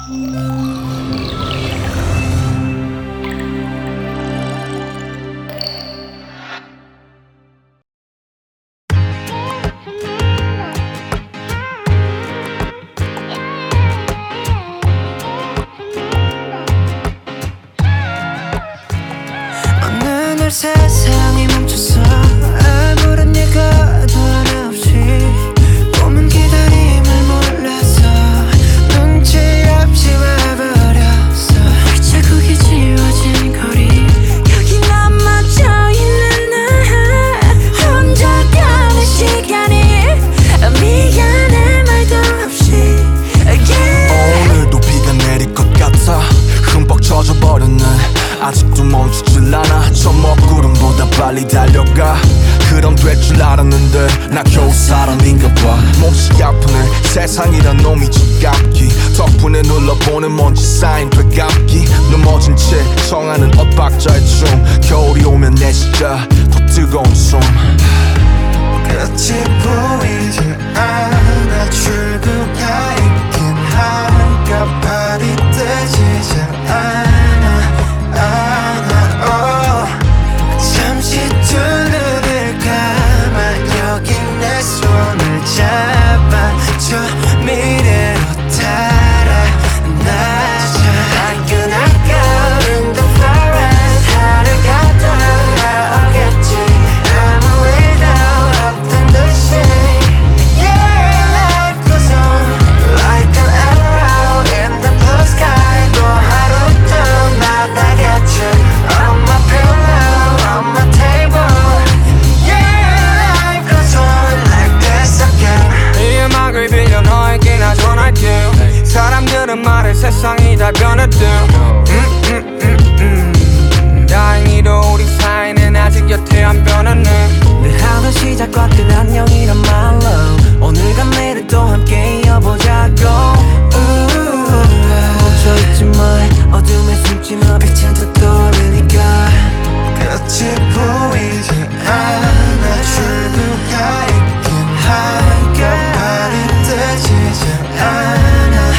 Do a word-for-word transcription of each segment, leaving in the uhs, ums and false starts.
세상이 멈춰서 아무런 예고도 하나 없이 꿈은 기다림을 몰라서 눈치 없이 와버렸어. 자국이 지워진 거리 여기 남아져 있는 나 혼자 가는 시간이 미안해 말도 없이 yeah. 오늘도 비가 내릴 것 같아 흠뻑 젖어버렸네. 아직도 멈추질 않아. 저 먹구름보다 빨리 달려가. 그럼 될 줄 알았는데 나 겨우 사람인가 봐. 몹시 아프네 세상이란 놈이 지갑기 덕분에 눌러보는 먼지 쌓인 되감기. 넘어진 채 청하는 엇박자의 춤. 겨울이 오면 내 진짜 더 뜨거운 숨. 끝이 보이지 않아. 출구가 있긴 한가발이 뜨지 잘 않아. 않아. oh. 잠시 두 눈을 감아 여기 내 손을 잡아 저 미래로 달아나자. I cannot go in the forest. 하루가 돌아오겠지 아무 일도 없던 듯이. Yeah, life goes on like an arrow in the blue sky. 또 하루 또 나다겠지 on my pillow, on my table. Yeah, life goes on like this again. 이 음악을 빌려 너에게 나 전할게. 사람들은 말해 세상이 다 변했대. 음, 음, 음, 음. 다행히도 우리 사이는 아직 여태 안 변했네. 늘 하던 시작과 끝 안녕이란 말로 오늘과 내일 또 함께 이어보자고. 멈춰있지 마 어둠에 숨지 마 빛은 더 떠오르니까. 끝이 보이지 않아. 출구가 있긴 한가발이 뜨지 잘 않아.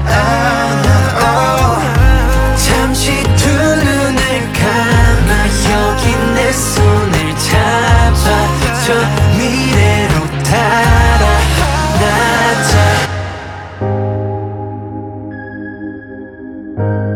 않아. oh. 잠시 두 눈을 감아 여기 내 손을 잡아 저 미래로 달아나자.